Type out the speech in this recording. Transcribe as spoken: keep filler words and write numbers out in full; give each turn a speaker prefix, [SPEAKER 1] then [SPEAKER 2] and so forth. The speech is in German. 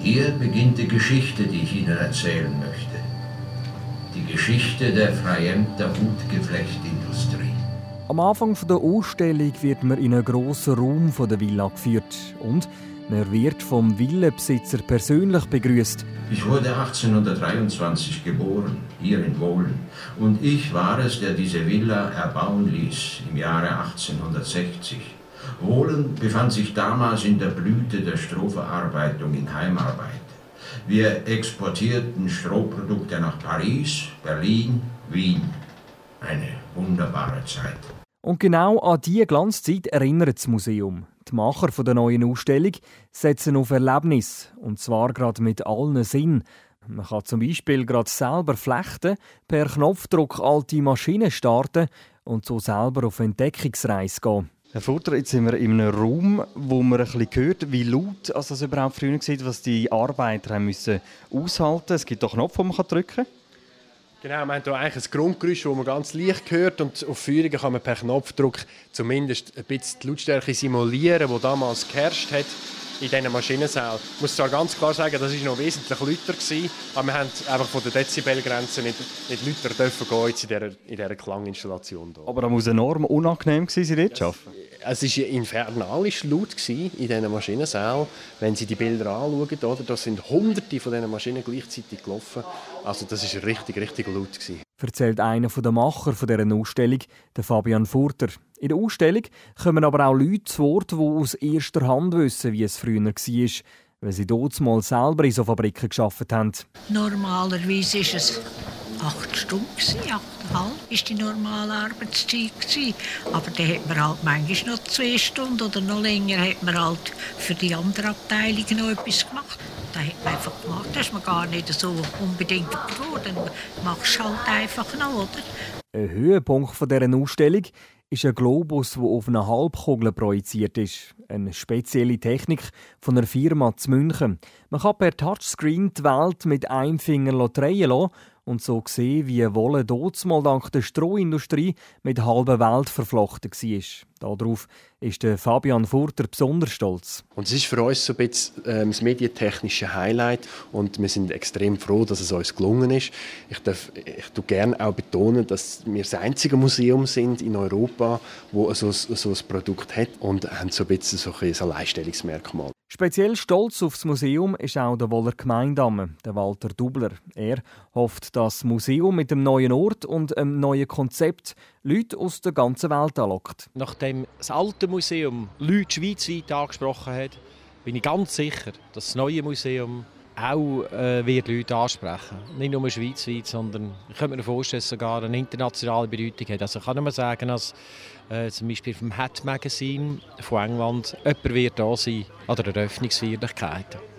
[SPEAKER 1] Hier beginnt die Geschichte, die ich Ihnen erzählen möchte. Die Geschichte der Freyenter Hutgeflechtindustrie.
[SPEAKER 2] Am Anfang der Ausstellung wird man in einen grossen Raum der Villa geführt und man wird vom Villenbesitzer persönlich begrüßt.
[SPEAKER 1] Ich wurde achtzehnhundertdreiundzwanzig geboren, hier in Wohlen. Und ich war es, der diese Villa erbauen ließ, im Jahre achtzehnhundertsechzig. Wohlen befand sich damals in der Blüte der Strohverarbeitung in Heimarbeit. Wir exportierten Strohprodukte nach Paris, Berlin, Wien. Eine wunderbare Zeit.
[SPEAKER 2] Und genau an diese Glanzzeit erinnert das Museum. Die Macher der neuen Ausstellung setzen auf Erlebnis, und zwar gerade mit allen Sinnen. Man kann zum Beispiel gerade selber flechten, per Knopfdruck alte Maschinen starten und so selber auf Entdeckungsreise gehen. Herr Furter, jetzt sind wir in einem Raum, wo man ein bisschen hört, wie laut also das überhaupt früher war, was die Arbeiter haben müssen aushalten. Es gibt auch Knopf, den man drücken kann.
[SPEAKER 3] Genau, wir haben hier eigentlich ein Grundgeräusch, das man ganz leicht hört, und auf Führungen kann man per Knopfdruck zumindest ein bisschen die Lautstärke simulieren, die damals geherrscht hat in diesen Maschinensälen. Ich muss zwar ganz klar sagen, das war noch wesentlich lauter, aber wir haben einfach von der Dezibelgrenze nicht, nicht lauter dürfen gehen jetzt in dieser, in dieser Klanginstallation hier.
[SPEAKER 2] Aber das muss enorm unangenehm gewesen sein, dort zu arbeiten.
[SPEAKER 3] Es war infernalisch laut in diesen Maschinensälen. Wenn Sie die Bilder anschauen, oder, da sind Hunderte von diesen Maschinen gleichzeitig gelaufen. Also das war richtig, richtig laut gewesen. Erzählt
[SPEAKER 2] einer der Macher dieser Ausstellung, der Fabian Furter. In der Ausstellung kommen aber auch Leute zu Wort, die aus erster Hand wissen, wie es früher war, weil sie dort mal selber in so Fabriken gearbeitet haben.
[SPEAKER 4] Normalerweise ist es acht Stunden, achteinhalb war die normale Arbeitszeit. Aber dann hat man halt manchmal noch zwei Stunden oder noch länger hat man halt für die anderen Abteilungen noch etwas gemacht. Da hat man einfach gemacht, das ist man gar nicht so unbedingt froh, dann machst du halt einfach noch, oder?
[SPEAKER 2] Ein Höhepunkt dieser Ausstellung ist ein Globus, der auf einer Halbkugel projiziert ist. Eine spezielle Technik von einer Firma zu München. Man kann per Touchscreen die Welt mit einem Finger drehen lassen und so sehen, wie Wolle dazumal dank der Strohindustrie mit der halben Welt verflochten war. Darauf ist der Fabian Furter besonders stolz.
[SPEAKER 3] Und es ist für uns so ein bisschen ähm, das medientechnische Highlight und wir sind extrem froh, dass es uns gelungen ist. Ich darf ich tue gerne auch betonen, dass wir das einzige Museum sind in Europa, das so, so ein Produkt hat und haben so ein bisschen so ein Alleinstellungsmerkmal.
[SPEAKER 2] Speziell stolz auf das Museum ist auch der Wohler Gemeindamme, der Walter Dubler. Er hofft, dass das Museum mit einem neuen Ort und einem neuen Konzept Leute aus der ganzen Welt anlockt.
[SPEAKER 5] Nachdem das alte Museum Leute schweizweit angesprochen hat, bin ich ganz sicher, dass das neue Museum auch äh, wird Leute ansprechen. Nicht nur schweizweit, sondern ich könnte mir vorstellen, dass es sogar eine internationale Bedeutung hat. Also ich kann nur sagen, dass äh, zum Beispiel vom Hat Magazine von England jemand wird da sein an der Eröffnungsfeierlichkeit.